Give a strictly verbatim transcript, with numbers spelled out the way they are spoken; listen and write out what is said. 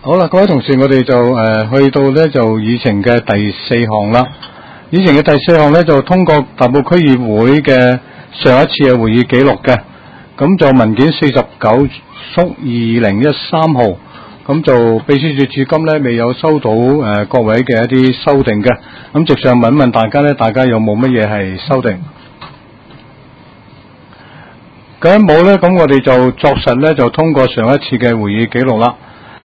好啦，各位同事，我哋就誒、呃、去到咧就議程嘅第四項啦。議程嘅第四項咧就通過大埔區議會嘅上一次嘅會議記錄嘅，咁就文件四十九縮二零一三號，咁就秘書處至今咧未有收到誒、呃、各位嘅一啲修訂嘅，咁直上問一問大家咧，大家有冇乜嘢係修訂？咁冇咧，咁我哋就作實咧就通過上一次嘅會議記錄啦。